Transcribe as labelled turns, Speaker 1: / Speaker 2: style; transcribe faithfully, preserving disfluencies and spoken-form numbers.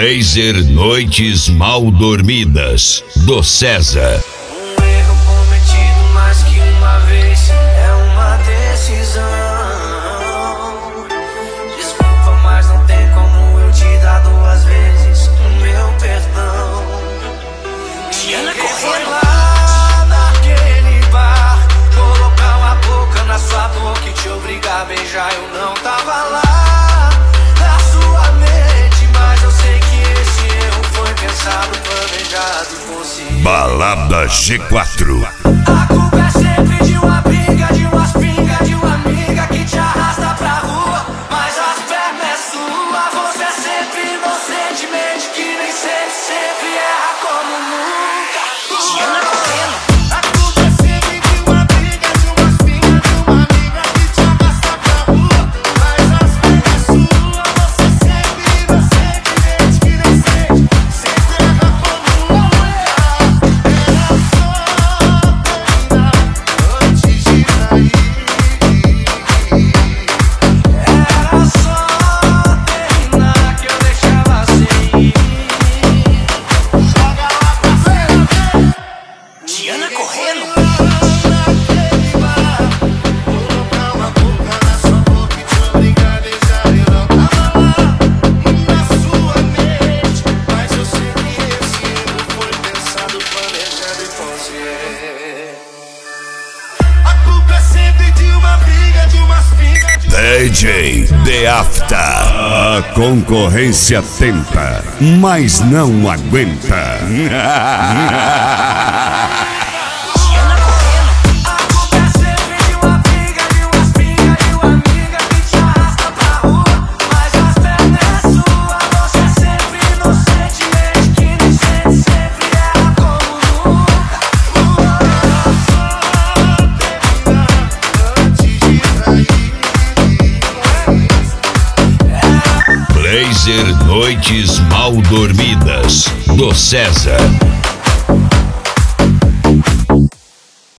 Speaker 1: Blazer Noites Mal Dormidas, do César.
Speaker 2: Um erro cometido mais que uma vez é uma decisão. Desculpa, mas não tem como eu te dar duas vezes o meu perdão. Diana correndo lá naquele bar, colocar uma boca na sua boca e te obrigar a beijar. Eu não tava lá na sua mente, mas eu sei que esse erro foi pensado, planejado e consciente.
Speaker 1: Balada G quatro.
Speaker 2: A culpa é sempre de uma briga, de umas pingas, de uma amiga que te arrasta pra rua, mas as pernas é sua. Você é sempre inocentemente, que nem sempre, sempre erra como nunca. Diana correndo. A culpa é sempre de uma briga, de umas pingas, de uma amiga que te arrasta pra rua, mas as pernas é sua. Você é sempre inocentemente, que nem sempre, sempre erra como nunca. Era só terminar que eu deixava sem ir. Joga lá pra frente. Diana correndo. Colocar uma boca na sua boca e te obrigar a beijar. Eu não tava lá na sua mente, mas eu sei que esse erro foi pensado, planejado e consciente. A culpa é sempre de uma briga, de umas pingas, de
Speaker 1: D J The After. A concorrência tenta, mas não aguenta.
Speaker 2: Diana correndo. A culpa é sempre de uma briga, de umas pingas, de uma amiga que te arrasta pra rua, mas as pernas é sua. Você é sempre inocentemente, que nem sempre, sempre erra como nunca. Era só terminar antes de trair.
Speaker 1: Blazer Noites Mal Dormidas, do César.